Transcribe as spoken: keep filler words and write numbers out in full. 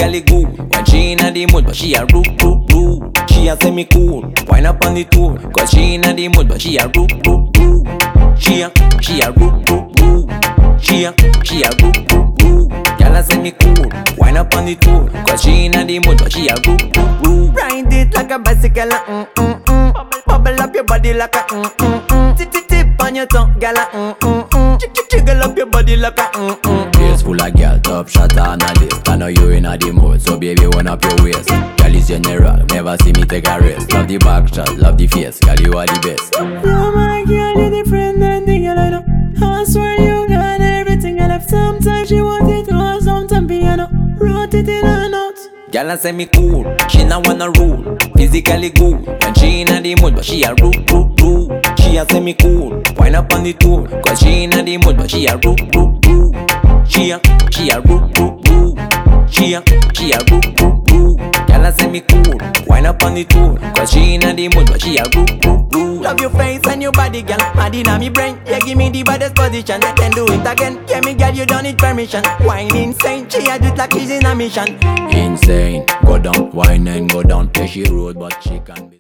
physically good. When she inna the mood, but she a rude, rude, rude. She a semi cool, wind up on the tour. Cause she inna the mood, but she a rude, rude, rude. She a, she a rude, rude, rude. She a, she a rude, rude, rude. Girl a semi cool, wind up on the tour. Cause she inna the mood, but she a rude, rude, rude. Ride it like a bicycle, mm mm mm. Bubble up your body like a mm mm mm. Tip tip tip on your tongue, girl, mm mm mm. Jiggle up your body like a mm mm. Place full of girl, top shot on a list. I know you inna the mood, so baby wind up your waist. Girl is general, never see me take a rest. Love the back shot, love the face, girl you are the best. You're my girl, you're the friend and the girl I know. I swear you got everything I left. Sometimes she want it all, sometimes piano. Wrote it in a note. Girl a semi cool, she not wanna rule. Physically good, when she inna the mood, but she a rude, rude, rude. She a semi cool, wind up on the tour. Cause she inna the mood, but she a rude, rude, rude. She a, she a rude, rude, rude. She a, she a rude, rude, rude. Girl a semi cool, wind up on the tour. Cause she inna the mood, but she a rude, rude, rude. Love your face and your body, girl. Mad inna me brain. Yeah, give me the baddest position. Then do it again. Yeah, me girl, you don't need permission. Wine insane, she a do it like she's in a mission. Insane, go down, wine and go down. Yeah, she road, but she can be.